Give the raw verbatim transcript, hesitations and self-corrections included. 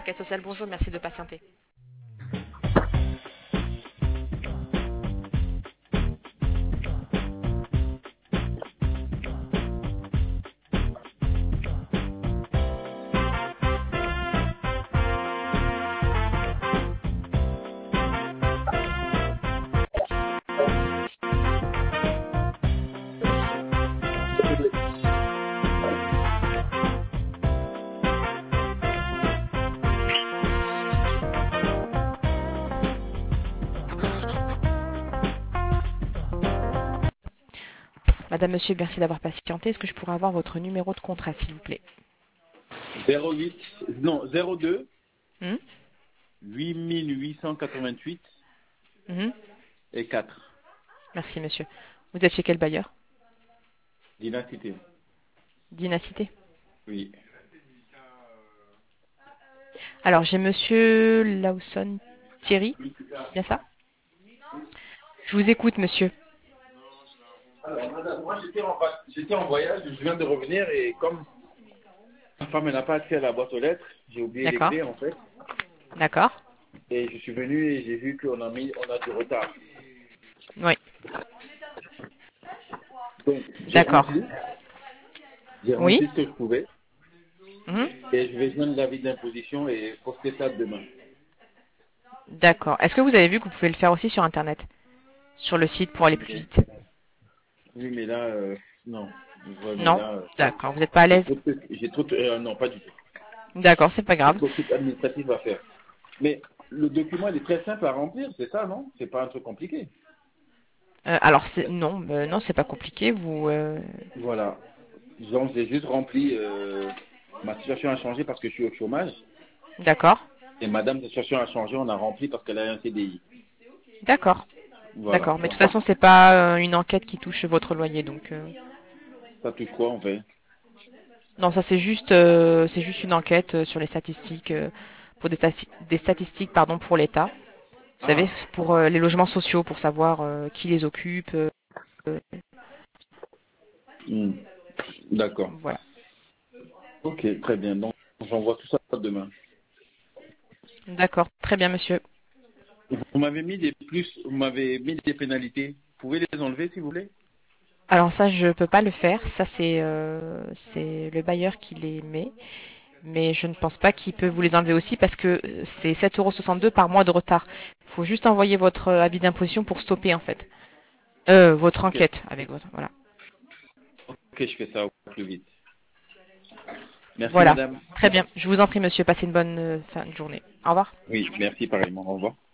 Enquête sociale, bonjour, merci de patienter. Madame, monsieur, merci d'avoir patienté. Est-ce que je pourrais avoir votre numéro de contrat, s'il vous plaît? zéro huit, non, zéro deux, Hmm huit mille huit cent quatre-vingt-huit Mhm. et quatre. Merci, monsieur. Vous êtes chez quel bailleur? Dynasté. Dynasté. Oui. Alors, j'ai monsieur Lawson Thierry, c'est bien ça? Je vous écoute, monsieur. Alors, madame, moi j'étais en, vac- j'étais en voyage, je viens de revenir et comme ma femme elle n'a pas accès à la boîte aux lettres, j'ai oublié les D'accord. clés en fait. D'accord. Et je suis venu et j'ai vu qu'on a mis, on a du retard. Oui. Donc j'ai D'accord. rempli, j'ai Oui. rempli ce que je pouvais Mhm. et je vais joindre l'avis d'imposition et poster ça demain. D'accord. Est-ce que vous avez vu que vous pouvez le faire aussi sur Internet? Sur le site pour aller plus vite? Oui, mais là, euh, non. Ouais, mais Non? là, euh, D'accord. Vous n'êtes pas à j'ai l'aise? trop de trucs, j'ai trop de- euh, non, pas du tout. D'accord, c'est pas J'ai grave. trop de trucs administratifs à faire. Mais le document, il est très simple à remplir, c'est ça, non? C'est pas un truc compliqué. Euh, alors, c'est... non, euh, non, c'est pas compliqué. Vous, euh, Voilà. Donc, j'ai juste rempli, euh, ma situation a changé parce que je suis au chômage. D'accord. Et madame, sa situation a changé, on a rempli parce qu'elle a un C D I. D'accord. Voilà. D'accord. Mais de toute façon, c'est pas euh, une enquête qui touche votre loyer, donc. euh, Ça touche quoi, en fait? Non, ça c'est juste, euh, c'est juste une enquête euh, sur les statistiques, euh, pour des, stati- des statistiques, pardon, pour l'État. Vous savez, Ah, pour euh, les logements sociaux, pour savoir euh, qui les occupe. euh, hmm. D'accord. voilà. Ok, très bien. Donc, j'envoie tout ça demain. D'accord. Très bien, monsieur. Vous m'avez mis des plus, vous m'avez mis des pénalités. Vous pouvez les enlever, s'il vous plaît? Alors ça, je peux pas le faire. Ça, c'est, euh, c'est le bailleur qui les met. Mais je ne pense pas qu'il peut vous les enlever aussi parce que euh, c'est sept euros soixante-deux par mois de retard. Il faut juste envoyer votre euh, avis d'imposition pour stopper en fait. Euh, votre Ok. enquête avec votre. Voilà. Ok, je fais ça au plus vite. Merci, Voilà. madame. Très bien. Je vous en prie, monsieur. Passez une bonne euh, fin de journée. Au revoir. Oui, merci pareillement. Au revoir.